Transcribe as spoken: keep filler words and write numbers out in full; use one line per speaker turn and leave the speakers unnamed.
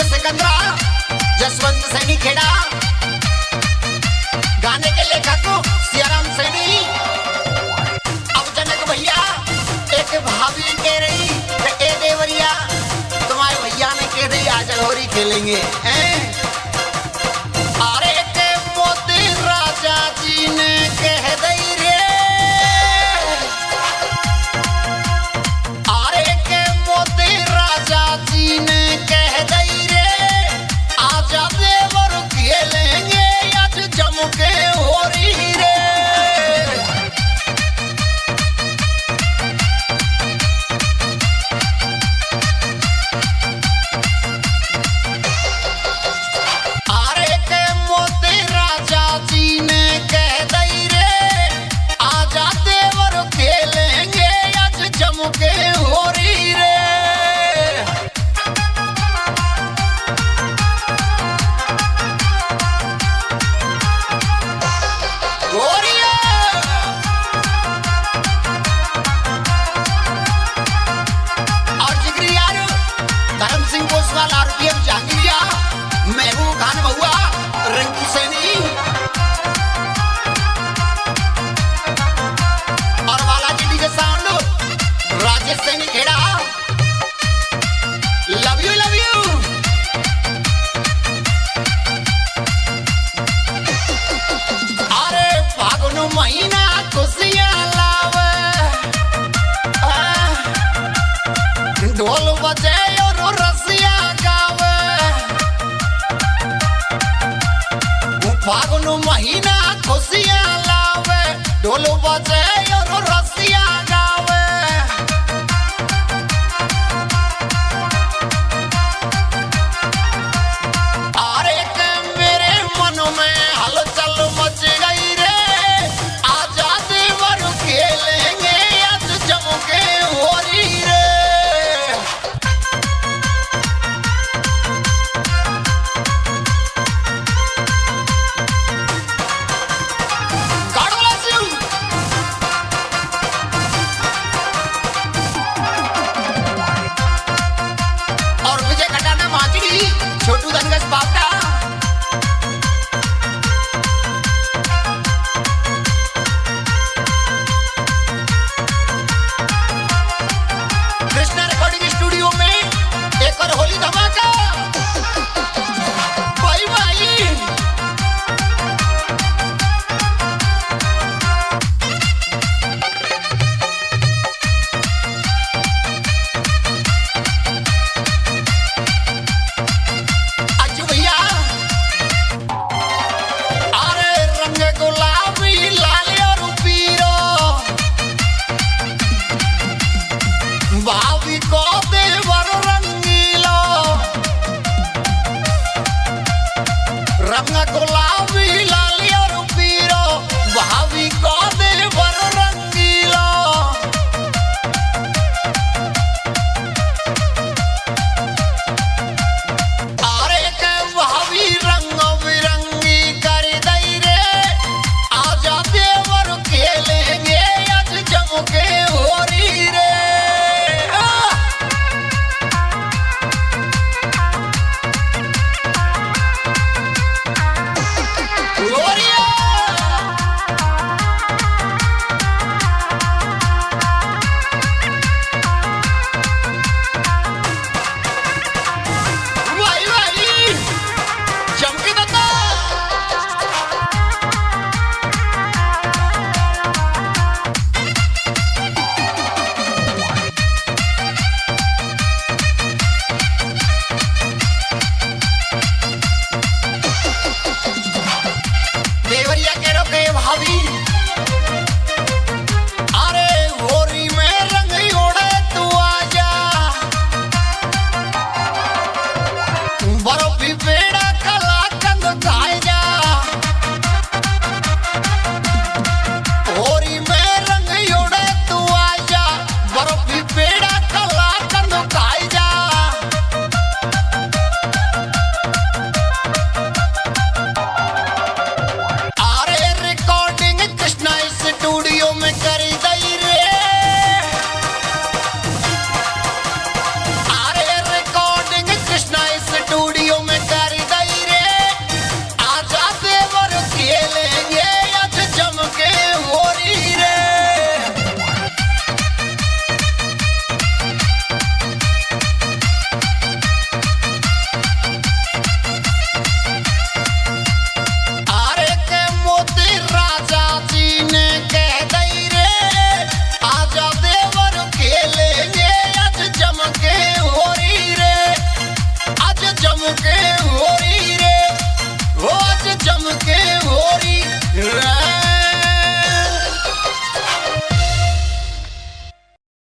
सिकंदरा, जसवंत सैनी खेड़ा, गाने के लेखक सियाराम सैनी। अब जनक भैया एक भाभी कह रही ए देवरिया तुम्हारे भैया ने कह रही आज होरी खेलेंगे हैं? अरे के मोती राजा जी ने कह दई रे, अरे के मोती राजा जी ने कह दई रे, आजा देवर खेलेंगे आज जम के होरी रे। अरे के मोती राजा जी ने कह दई रे, आजा देवर खेलेंगे आज जम के होरी रे। गोरिया और जिगरी यार धर्म सिंह गोसवाल, आरपीएम जहांगीरिया, महबूब खान बहुआ, रंगी सैनी और Balaji DJ sound, Rajesh Saini Kheda. Love you love you. अरे फागुन महीना खुशियाँ लावे, आ, ढोल बजे और रसिया गावे। फागुन महीना खुशियाँ लावे, ढोल बजे और रसिया गावे। अरे के मेरे मन में हलचल मच गई रे, आजा देवर खेलेंगे आज जम के होरी रे। God bless you. और विजय खटाना माचड़ी, छोटू धनगज बावटा, कृष्णा रिकॉर्डिंग स्टूडियो में एक और होली धमाका। भाई भाई अच्छू भैया, अरे रंग गुलाबी लाल और पीरो, भाभी को देवर रंगीलो। के